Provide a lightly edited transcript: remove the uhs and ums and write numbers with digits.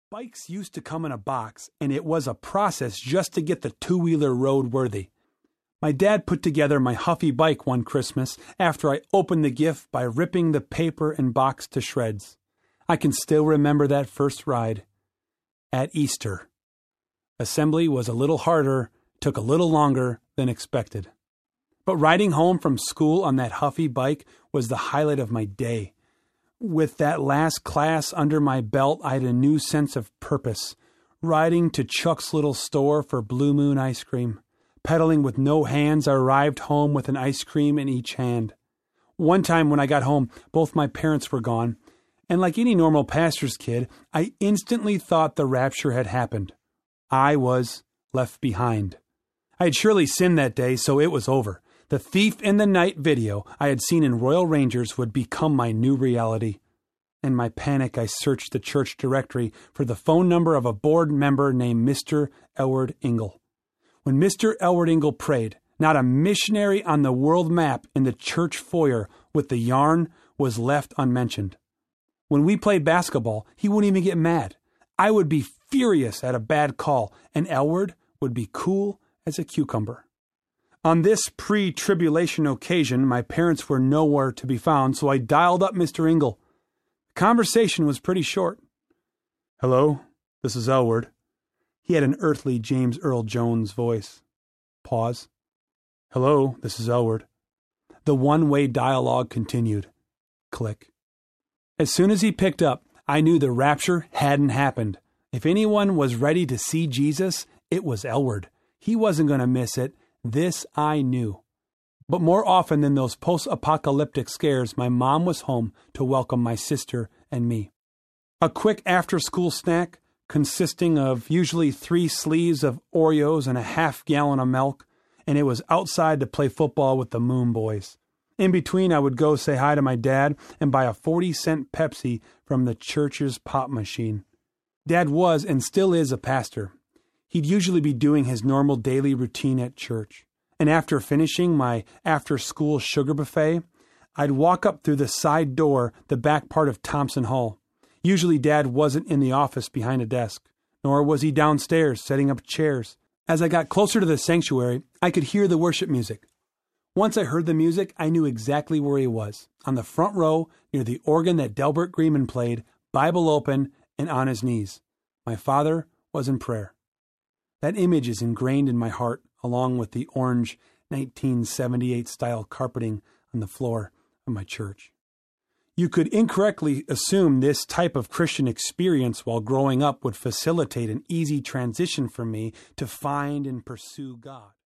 Bikes used to come in a box, and it was a process just to get the two-wheeler roadworthy. My dad put together my Huffy bike one Christmas after I opened the gift by ripping the paper and box to shreds. I can still remember that first ride. At Easter. Assembly was a little harder, took a little longer than expected. But riding home from school on that Huffy bike was the highlight of my day. With that last class under my belt, I had a new sense of purpose. Riding to Chuck's little store for Blue Moon ice cream. Pedaling with no hands, I arrived home with an ice cream in each hand. One time when I got home, both my parents were gone, and like any normal pastor's kid, I instantly thought the rapture had happened. I was left behind. I had surely sinned that day, so it was over. The Thief in the Night video I had seen in Royal Rangers would become my new reality. In my panic, I searched the church directory for the phone number of a board member named Mr. Elward Ingle. When Mr. Elward Ingle prayed, not a missionary on the world map in the church foyer with the yarn was left unmentioned. When we played basketball, he wouldn't even get mad. I would be furious at a bad call, and Elward would be cool as a cucumber. On this pre-tribulation occasion, my parents were nowhere to be found, so I dialed up Mr. Ingle. The conversation was pretty short. "Hello, this is Elward." He had an earthly James Earl Jones voice. Pause. "Hello, this is Elward." The one-way dialogue continued. Click. As soon as he picked up, I knew the rapture hadn't happened. If anyone was ready to see Jesus, it was Elward. He wasn't going to miss it. This I knew. But more often than those post-apocalyptic scares, my mom was home to welcome my sister and me. A quick after-school snack consisting of usually 3 sleeves of Oreos and a half-gallon of milk, and it was outside to play football with the Moon Boys. In between, I would go say hi to my dad and buy a 40-cent Pepsi from the church's pop machine. Dad was and still is a pastor. He'd usually be doing his normal daily routine at church. And after finishing my after-school sugar buffet, I'd walk up through the side door, the back part of Thompson Hall. Usually Dad wasn't in the office behind a desk, nor was he downstairs setting up chairs. As I got closer to the sanctuary, I could hear the worship music. Once I heard the music, I knew exactly where he was, on the front row near the organ that Delbert Greenman played, Bible open and on his knees. My father was in prayer. That image is ingrained in my heart, along with the orange 1978-style carpeting on the floor of my church. You could incorrectly assume this type of Christian experience while growing up would facilitate an easy transition for me to find and pursue God.